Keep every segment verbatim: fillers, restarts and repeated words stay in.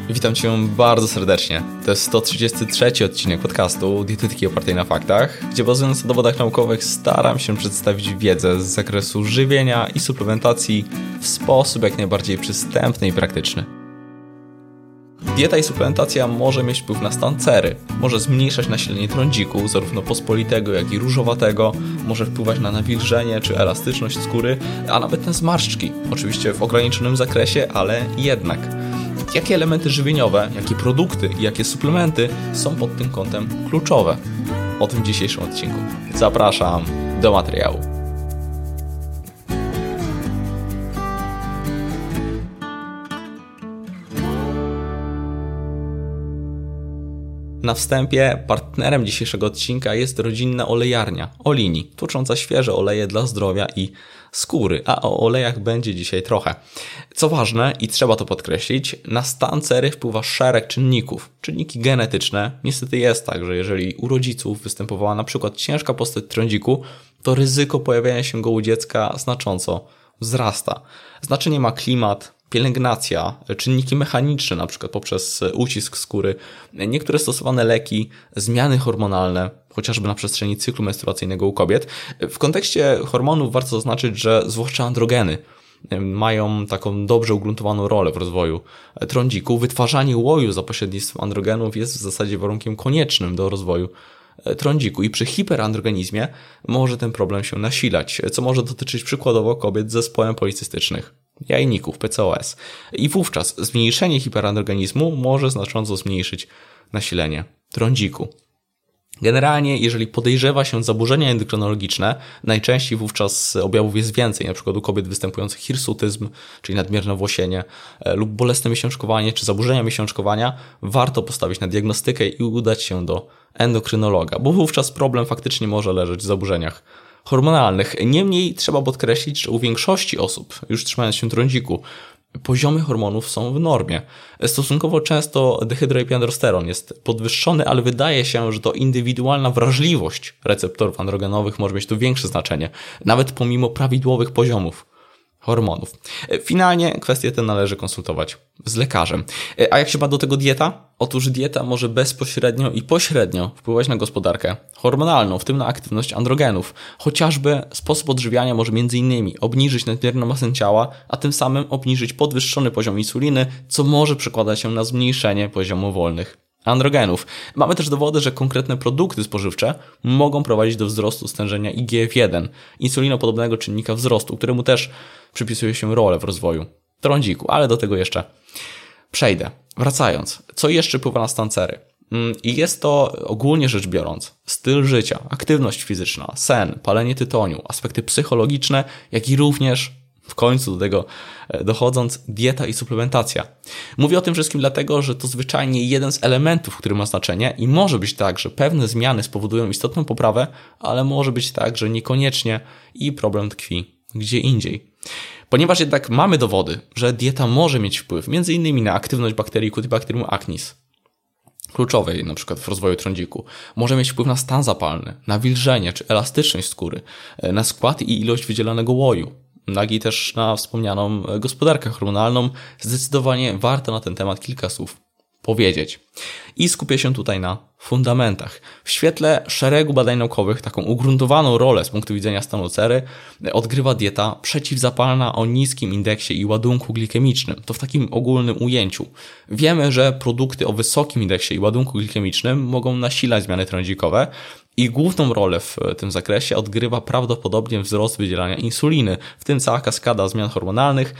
Witam Cię bardzo serdecznie. To jest sto trzydziesty trzeci odcinek podcastu Dietetyki opartej na faktach, gdzie bazując na dowodach naukowych staram się przedstawić wiedzę z zakresu żywienia i suplementacji w sposób jak najbardziej przystępny i praktyczny. Dieta i suplementacja może mieć wpływ na stan cery, może zmniejszać nasilenie trądziku, zarówno pospolitego, jak i różowatego, może wpływać na nawilżenie czy elastyczność skóry, a nawet na zmarszczki, oczywiście w ograniczonym zakresie, ale jednak. Jakie elementy żywieniowe, jakie produkty i jakie suplementy są pod tym kątem kluczowe? O tym w dzisiejszym odcinku. Zapraszam do materiału. Na wstępie partnerem dzisiejszego odcinka jest rodzinna olejarnia Olini, tłucząca świeże oleje dla zdrowia i skóry, a o olejach będzie dzisiaj trochę. Co ważne i trzeba to podkreślić, na stan cery wpływa szereg czynników. Czynniki genetyczne. Niestety jest tak, że jeżeli u rodziców występowała na przykład ciężka postać trądziku, to ryzyko pojawiania się go u dziecka znacząco wzrasta. Znaczenie ma klimat, pielęgnacja, czynniki mechaniczne, na przykład poprzez ucisk skóry, niektóre stosowane leki, zmiany hormonalne, chociażby na przestrzeni cyklu menstruacyjnego u kobiet. W kontekście hormonów warto zaznaczyć, że zwłaszcza androgeny mają taką dobrze ugruntowaną rolę w rozwoju trądziku. Wytwarzanie łoju za pośrednictwem androgenów jest w zasadzie warunkiem koniecznym do rozwoju trądziku i przy hiperandrogenizmie może ten problem się nasilać, co może dotyczyć przykładowo kobiet z zespołem policystycznych jajników, P C O S. I wówczas zmniejszenie hiperandrogenizmu może znacząco zmniejszyć nasilenie trądziku. Generalnie, jeżeli podejrzewa się zaburzenia endokrynologiczne, najczęściej wówczas objawów jest więcej, np. u kobiet występujących hirsutyzm, czyli nadmierne włosienie, lub bolesne miesiączkowanie, czy zaburzenia miesiączkowania, warto postawić na diagnostykę i udać się do endokrynologa, bo wówczas problem faktycznie może leżeć w zaburzeniach hormonalnych. Niemniej trzeba podkreślić, że u większości osób, już trzymając się trądziku, poziomy hormonów są w normie. Stosunkowo często dehydroepiandrosteron jest podwyższony, ale wydaje się, że to indywidualna wrażliwość receptorów androgenowych może mieć tu większe znaczenie, nawet pomimo prawidłowych poziomów hormonów. Finalnie kwestię tę należy konsultować z lekarzem. A jak się ma do tego dieta? Otóż dieta może bezpośrednio i pośrednio wpływać na gospodarkę hormonalną, w tym na aktywność androgenów. Chociażby sposób odżywiania może m.in. obniżyć nadmierną masę ciała, a tym samym obniżyć podwyższony poziom insuliny, co może przekładać się na zmniejszenie poziomu wolnych androgenów. Mamy też dowody, że konkretne produkty spożywcze mogą prowadzić do wzrostu stężenia I G F jeden, insulinopodobnego czynnika wzrostu, któremu też przypisuje się rolę w rozwoju trądziku, ale do tego jeszcze przejdę. Wracając, co jeszcze wpływa na stan cery? I jest to ogólnie rzecz biorąc styl życia, aktywność fizyczna, sen, palenie tytoniu, aspekty psychologiczne, jak i również w końcu do tego dochodząc dieta i suplementacja. Mówię o tym wszystkim dlatego, że to zwyczajnie jeden z elementów, który ma znaczenie i może być tak, że pewne zmiany spowodują istotną poprawę, ale może być tak, że niekoniecznie i problem tkwi gdzie indziej. Ponieważ jednak mamy dowody, że dieta może mieć wpływ m.in. na aktywność bakterii Cutibacterium acnes, kluczowej np. w rozwoju trądziku, może mieć wpływ na stan zapalny, na wilżenie czy elastyczność skóry, na skład i ilość wydzielanego łoju, jak i też na wspomnianą gospodarkę hormonalną, zdecydowanie warto na ten temat kilka słów powiedzieć. I skupię się tutaj na fundamentach. W świetle szeregu badań naukowych taką ugruntowaną rolę z punktu widzenia stanu cery odgrywa dieta przeciwzapalna o niskim indeksie i ładunku glikemicznym. To w takim ogólnym ujęciu. Wiemy, że produkty o wysokim indeksie i ładunku glikemicznym mogą nasilać zmiany trądzikowe i główną rolę w tym zakresie odgrywa prawdopodobnie wzrost wydzielania insuliny, w tym cała kaskada zmian hormonalnych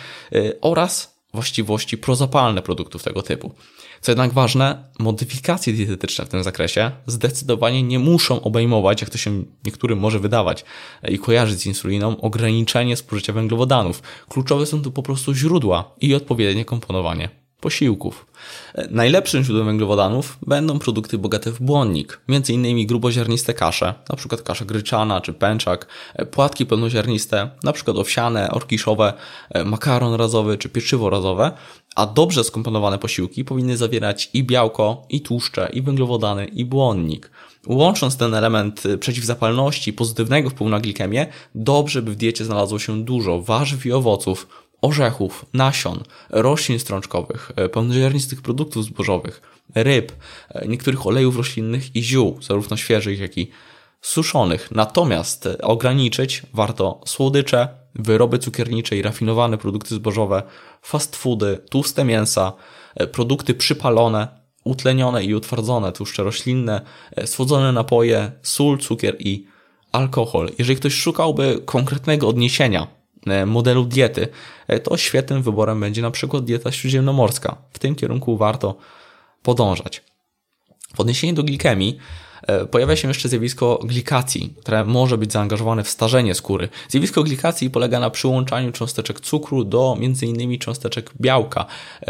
oraz właściwości prozapalne produktów tego typu. Co jednak ważne, modyfikacje dietetyczne w tym zakresie zdecydowanie nie muszą obejmować, jak to się niektórym może wydawać i kojarzyć z insuliną, ograniczenie spożycia węglowodanów. Kluczowe są tu po prostu źródła i odpowiednie komponowanie posiłków. Najlepszym źródłem węglowodanów będą produkty bogate w błonnik, m.in. gruboziarniste kasze, np. kasza gryczana czy pęczak, płatki pełnoziarniste, np. owsiane, orkiszowe, makaron razowy czy pieczywo razowe, a dobrze skomponowane posiłki powinny zawierać i białko, i tłuszcze, i węglowodany, i błonnik. Łącząc ten element przeciwzapalności, pozytywnego wpływu na glikemię, dobrze by w diecie znalazło się dużo warzyw i owoców orzechów, nasion, roślin strączkowych, pełnoziarnistych produktów zbożowych, ryb, niektórych olejów roślinnych i ziół, zarówno świeżych, jak i suszonych. Natomiast ograniczyć warto słodycze, wyroby cukiernicze i rafinowane produkty zbożowe, fast foody, tłuste mięsa, produkty przypalone, utlenione i utwardzone, tłuszcze roślinne, słodzone napoje, sól, cukier i alkohol. Jeżeli ktoś szukałby konkretnego odniesienia modelu diety, to świetnym wyborem będzie na przykład dieta śródziemnomorska. W tym kierunku warto podążać. W odniesieniu do glikemii pojawia się jeszcze zjawisko glikacji, które może być zaangażowane w starzenie skóry. Zjawisko glikacji polega na przyłączaniu cząsteczek cukru do między innymi cząsteczek białka,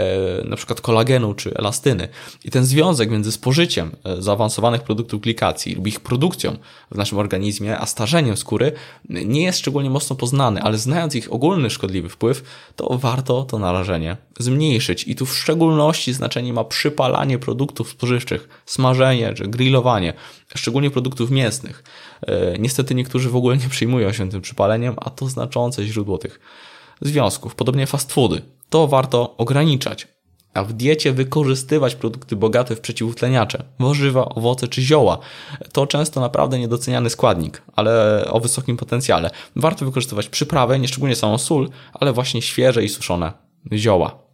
na przykład kolagenu czy elastyny. I ten związek między spożyciem zaawansowanych produktów glikacji lub ich produkcją w naszym organizmie, a starzeniem skóry nie jest szczególnie mocno poznany, ale znając ich ogólny szkodliwy wpływ, to warto to narażenie zmniejszyć. I tu w szczególności znaczenie ma przypalanie produktów spożywczych, smażenie czy grillowanie, szczególnie produktów mięsnych. Niestety niektórzy w ogóle nie przejmują się tym przypaleniem, a to znaczące źródło tych związków. Podobnie fast foody. To warto ograniczać, a w diecie wykorzystywać produkty bogate w przeciwutleniacze, warzywa, owoce czy zioła. To często naprawdę niedoceniany składnik, ale o wysokim potencjale. Warto wykorzystywać przyprawy, nie szczególnie samą sól, ale właśnie świeże i suszone zioła.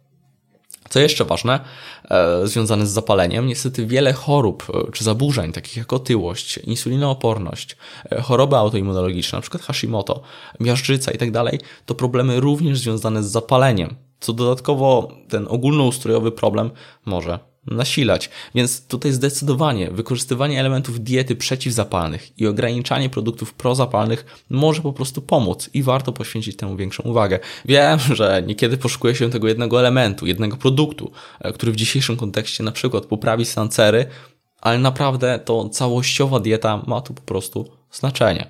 Co jeszcze ważne, e, związane z zapaleniem, niestety wiele chorób czy zaburzeń, takich jak otyłość, insulinooporność, e, choroby autoimmunologiczne, np. Hashimoto, miażdżyca itd., to problemy również związane z zapaleniem, co dodatkowo ten ogólnoustrojowy problem może nasilać. Więc tutaj zdecydowanie wykorzystywanie elementów diety przeciwzapalnych i ograniczanie produktów prozapalnych może po prostu pomóc i warto poświęcić temu większą uwagę. Wiem, że niekiedy poszukuje się tego jednego elementu, jednego produktu, który w dzisiejszym kontekście na przykład poprawi stan cery, ale naprawdę to całościowa dieta ma tu po prostu znaczenie.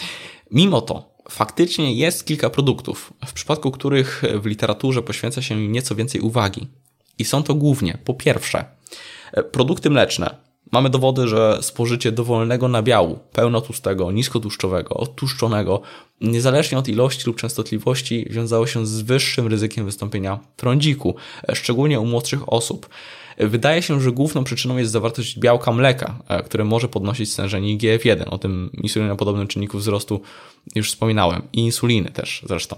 Mimo to faktycznie jest kilka produktów, w przypadku których w literaturze poświęca się im nieco więcej uwagi. I są to głównie, po pierwsze, produkty mleczne. Mamy dowody, że spożycie dowolnego nabiału, pełnotłustego, niskotłuszczowego, odtłuszczonego, niezależnie od ilości lub częstotliwości, wiązało się z wyższym ryzykiem wystąpienia trądziku, szczególnie u młodszych osób. Wydaje się, że główną przyczyną jest zawartość białka mleka, które może podnosić stężenie I G F jeden. O tym insulinopodobnym czynniku wzrostu już wspominałem. I insuliny też zresztą.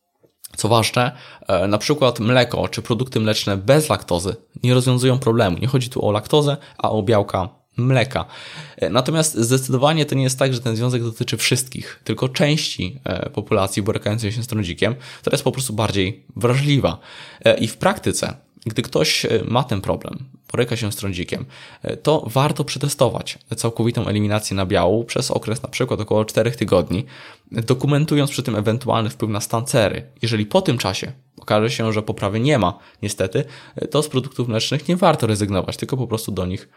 Co ważne, na przykład mleko czy produkty mleczne bez laktozy nie rozwiązują problemu. Nie chodzi tu o laktozę, a o białka mleka. Natomiast zdecydowanie to nie jest tak, że ten związek dotyczy wszystkich, tylko części populacji borykającej się z trądzikiem, która jest po prostu bardziej wrażliwa. I w praktyce, gdy ktoś ma ten problem, boryka się z trądzikiem, to warto przetestować całkowitą eliminację nabiału przez okres na przykład około czterech tygodni, dokumentując przy tym ewentualny wpływ na stan cery. Jeżeli po tym czasie okaże się, że poprawy nie ma, niestety, to z produktów mlecznych nie warto rezygnować, tylko po prostu do nich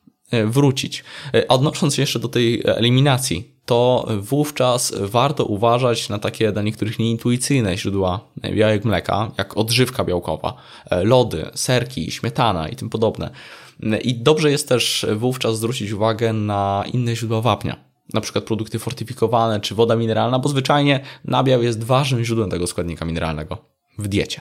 wrócić. Odnosząc się jeszcze do tej eliminacji, to wówczas warto uważać na takie dla niektórych nieintuicyjne źródła białek mleka, jak odżywka białkowa, lody, serki, śmietana i tym podobne. I dobrze jest też wówczas zwrócić uwagę na inne źródła wapnia, na przykład produkty fortyfikowane czy woda mineralna, bo zwyczajnie nabiał jest ważnym źródłem tego składnika mineralnego w diecie.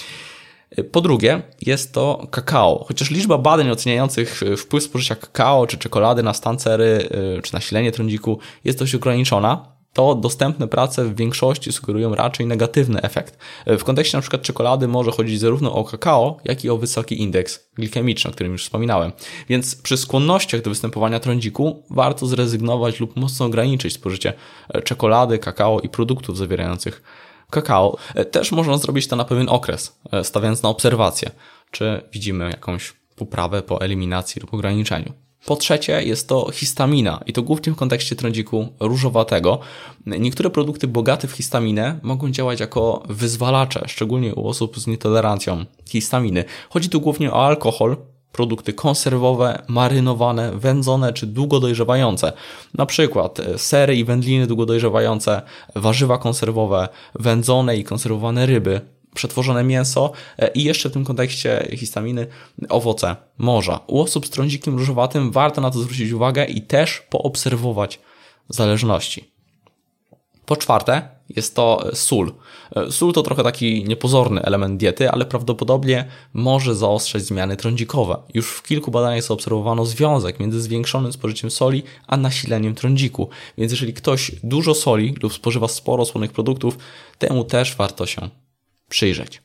Po drugie, jest to kakao. Chociaż liczba badań oceniających wpływ spożycia kakao czy czekolady na stan cery czy nasilenie trądziku jest dość ograniczona, to dostępne prace w większości sugerują raczej negatywny efekt. W kontekście np. czekolady może chodzić zarówno o kakao, jak i o wysoki indeks glikemiczny, o którym już wspominałem. Więc przy skłonnościach do występowania trądziku warto zrezygnować lub mocno ograniczyć spożycie czekolady, kakao i produktów zawierających kakao. Też można zrobić to na pewien okres, stawiając na obserwację, czy widzimy jakąś poprawę po eliminacji lub ograniczeniu. Po trzecie jest to histamina i to głównie w kontekście trądziku różowatego. Niektóre produkty bogate w histaminę mogą działać jako wyzwalacze, szczególnie u osób z nietolerancją histaminy. Chodzi tu głównie o alkohol, produkty konserwowe, marynowane, wędzone czy długo dojrzewające. Na przykład sery i wędliny długo dojrzewające, warzywa konserwowe, wędzone i konserwowane ryby, przetworzone mięso i jeszcze w tym kontekście histaminy owoce morza. U osób z trądzikiem różowatym warto na to zwrócić uwagę i też poobserwować zależności. Po czwarte, jest to sól. Sól to trochę taki niepozorny element diety, ale prawdopodobnie może zaostrzać zmiany trądzikowe. Już w kilku badaniach zaobserwowano związek między zwiększonym spożyciem soli a nasileniem trądziku. Więc jeżeli ktoś dużo soli lub spożywa sporo słonych produktów, temu też warto się przyjrzeć.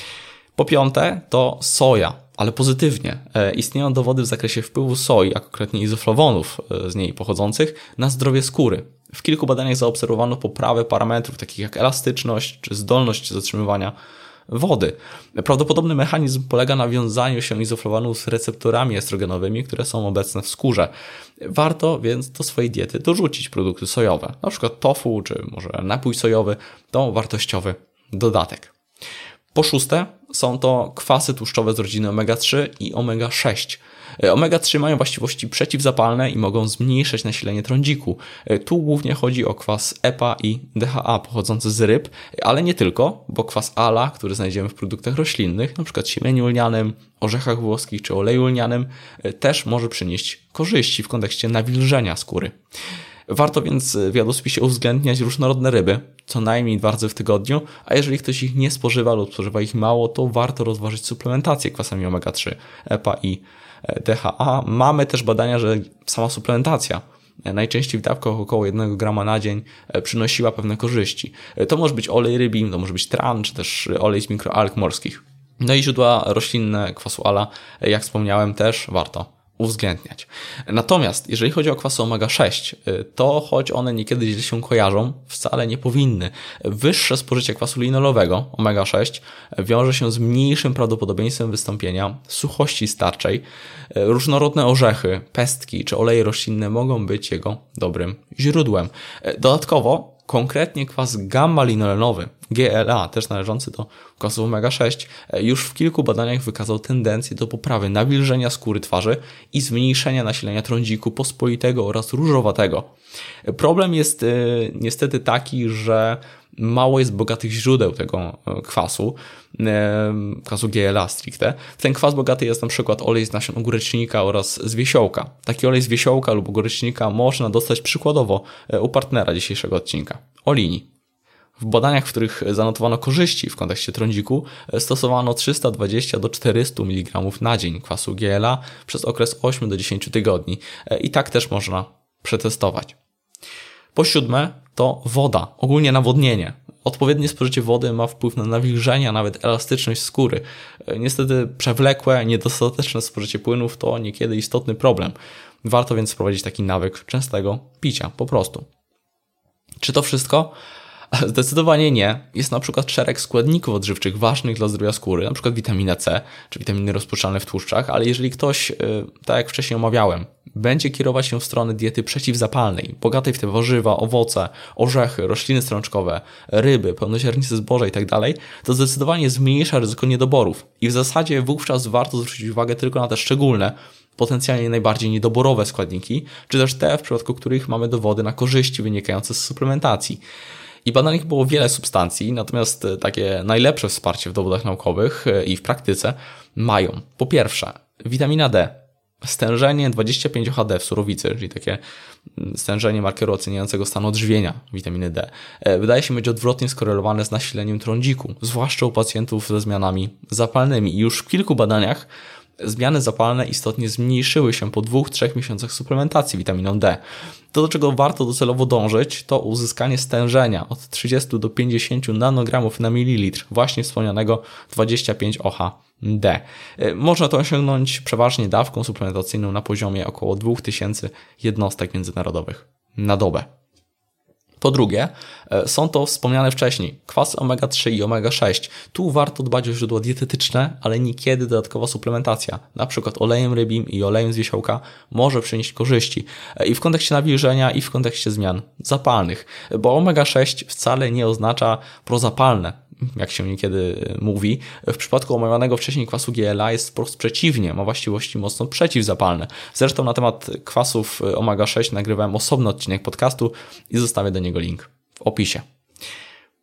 Po piąte, to soja, ale pozytywnie. E, istnieją dowody w zakresie wpływu soi, a konkretnie izoflawonów e, z niej pochodzących, na zdrowie skóry. W kilku badaniach zaobserwowano poprawę parametrów takich jak elastyczność czy zdolność zatrzymywania wody. Prawdopodobny mechanizm polega na wiązaniu się izoflawonów z receptorami estrogenowymi, które są obecne w skórze. Warto więc do swojej diety dorzucić produkty sojowe, na przykład tofu czy może napój sojowy, to wartościowy dodatek. Po szóste, są to kwasy tłuszczowe z rodziny omega trzy i omega sześć. omega trzy mają właściwości przeciwzapalne i mogą zmniejszać nasilenie trądziku. Tu głównie chodzi o kwas E P A i D H A pochodzący z ryb, ale nie tylko, bo kwas A L A, który znajdziemy w produktach roślinnych, np. siemieniu lnianym, orzechach włoskich czy oleju lnianym, też może przynieść korzyści w kontekście nawilżenia skóry. Warto więc w jadłospisie uwzględniać różnorodne ryby, co najmniej dwa razy w tygodniu, a jeżeli ktoś ich nie spożywa lub spożywa ich mało, to warto rozważyć suplementację kwasami omega trzy, E P A i D H A. Mamy też badania, że sama suplementacja, najczęściej w dawkach około jednego grama na dzień, przynosiła pewne korzyści. To może być olej rybi, to może być tran, czy też olej z mikroalg morskich. No i źródła roślinne kwasu A L A, jak wspomniałem, też warto uwzględniać. Natomiast jeżeli chodzi o kwasy omega sześć, to choć one niekiedy źle się kojarzą, wcale nie powinny. Wyższe spożycie kwasu linolowego omega sześć wiąże się z mniejszym prawdopodobieństwem wystąpienia suchości starczej. Różnorodne orzechy, pestki czy oleje roślinne mogą być jego dobrym źródłem. Dodatkowo konkretnie kwas gamma-linolenowy, G L A, też należący do kwasów omega sześć, już w kilku badaniach wykazał tendencję do poprawy nawilżenia skóry twarzy i zmniejszenia nasilenia trądziku pospolitego oraz różowatego. Problem jest y, niestety taki, że mało jest bogatych źródeł tego kwasu, y, kwasu G L A stricte. Ten kwas bogaty jest na przykład olej z nasion ogórecznika oraz z wiesiołka. Taki olej z wiesiołka lub ogórecznika można dostać przykładowo u partnera dzisiejszego odcinka, Olini. W badaniach, w których zanotowano korzyści w kontekście trądziku, stosowano trzysta dwadzieścia do czterystu miligramów na dzień kwasu G L A przez okres osiem do dziesięciu tygodni. I tak też można przetestować. Po siódme, to woda, ogólnie nawodnienie. Odpowiednie spożycie wody ma wpływ na nawilżenie, a nawet elastyczność skóry. Niestety przewlekłe, niedostateczne spożycie płynów to niekiedy istotny problem. Warto więc wprowadzić taki nawyk częstego picia, po prostu. Czy to wszystko? Zdecydowanie nie. Jest na przykład szereg składników odżywczych ważnych dla zdrowia skóry, na przykład witamina C, czy witaminy rozpuszczalne w tłuszczach, ale jeżeli ktoś, tak jak wcześniej omawiałem, będzie kierować się w stronę diety przeciwzapalnej, bogatej w te warzywa, owoce, orzechy, rośliny strączkowe, ryby, pełnoziarniste zboża itd., to zdecydowanie zmniejsza ryzyko niedoborów. I w zasadzie wówczas warto zwrócić uwagę tylko na te szczególne, potencjalnie najbardziej niedoborowe składniki, czy też te, w przypadku których mamy dowody na korzyści wynikające z suplementacji. I badanych było wiele substancji, natomiast takie najlepsze wsparcie w dowodach naukowych i w praktyce mają po pierwsze witamina D, stężenie dwadzieścia pięć H D w surowicy, czyli takie stężenie markeru oceniającego stan odżywienia witaminy D, wydaje się być odwrotnie skorelowane z nasileniem trądziku, zwłaszcza u pacjentów ze zmianami zapalnymi. I już w kilku badaniach zmiany zapalne istotnie zmniejszyły się po dwóch, trzech miesiącach suplementacji witaminą D. To, do czego warto docelowo dążyć, to uzyskanie stężenia od trzydziestu do pięćdziesięciu nanogramów na mililitr właśnie wspomnianego dwadzieścia pięć H D. Można to osiągnąć przeważnie dawką suplementacyjną na poziomie około dwóch tysięcy jednostek międzynarodowych na dobę. Po drugie, są to wspomniane wcześniej kwasy omega trzy i omega sześć. Tu warto dbać o źródła dietetyczne, ale niekiedy dodatkowa suplementacja, na przykład olejem rybim i olejem z wiesiołka, może przynieść korzyści i w kontekście nawilżenia, i w kontekście zmian zapalnych, bo omega sześć wcale nie oznacza prozapalne, jak się niekiedy mówi. W przypadku omawianego wcześniej kwasu G L A jest wprost przeciwnie, ma właściwości mocno przeciwzapalne. Zresztą na temat kwasów omega sześć nagrywałem osobny odcinek podcastu i zostawię do niego link w opisie.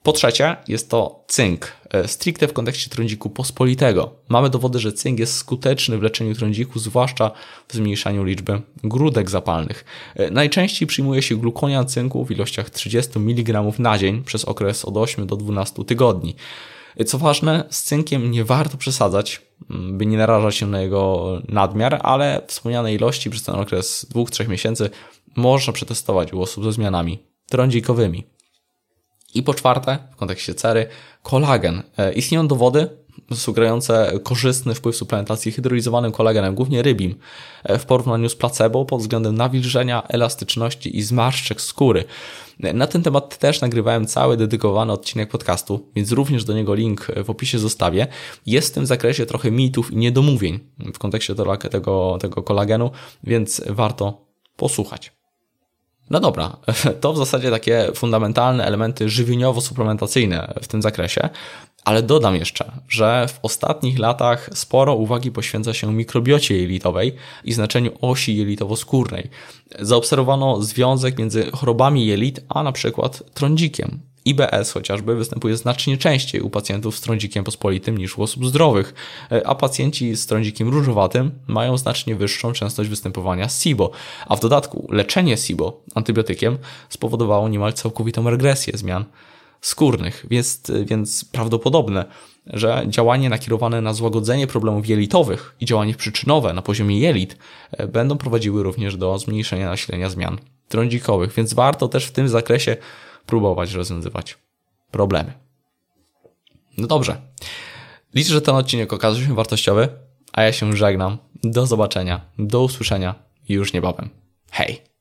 Po trzecie, jest to cynk, stricte w kontekście trądziku pospolitego. Mamy dowody, że cynk jest skuteczny w leczeniu trądziku, zwłaszcza w zmniejszaniu liczby grudek zapalnych. Najczęściej przyjmuje się glukonian cynku w ilościach trzydzieści miligramów na dzień przez okres od ośmiu do dwunastu tygodni. Co ważne, z cynkiem nie warto przesadzać, by nie narażać się na jego nadmiar, ale wspomniane ilości przez ten okres dwóch do trzech miesięcy można przetestować u osób ze zmianami trądzikowymi. I po czwarte, w kontekście cery, kolagen. Istnieją dowody sugerujące korzystny wpływ suplementacji hydrolizowanym kolagenem, głównie rybim, w porównaniu z placebo pod względem nawilżenia, elastyczności i zmarszczek skóry. Na ten temat też nagrywałem cały dedykowany odcinek podcastu, więc również do niego link w opisie zostawię. Jest w tym zakresie trochę mitów i niedomówień w kontekście tego, tego kolagenu, więc warto posłuchać. No dobra, to w zasadzie takie fundamentalne elementy żywieniowo-suplementacyjne w tym zakresie, ale dodam jeszcze, że w ostatnich latach sporo uwagi poświęca się mikrobiocie jelitowej i znaczeniu osi jelitowo-skórnej. Zaobserwowano związek między chorobami jelit, a na przykład trądzikiem. I B S chociażby występuje znacznie częściej u pacjentów z trądzikiem pospolitym niż u osób zdrowych, a pacjenci z trądzikiem różowatym mają znacznie wyższą częstość występowania S I B O, a w dodatku leczenie S I B O antybiotykiem spowodowało niemal całkowitą regresję zmian skórnych, więc, więc prawdopodobne, że działanie nakierowane na złagodzenie problemów jelitowych i działanie przyczynowe na poziomie jelit będą prowadziły również do zmniejszenia nasilenia zmian trądzikowych, więc warto też w tym zakresie próbować rozwiązywać problemy. No dobrze. Liczę, że ten odcinek okazał się wartościowy, a ja się żegnam. Do zobaczenia, do usłyszenia i już niebawem. Hej!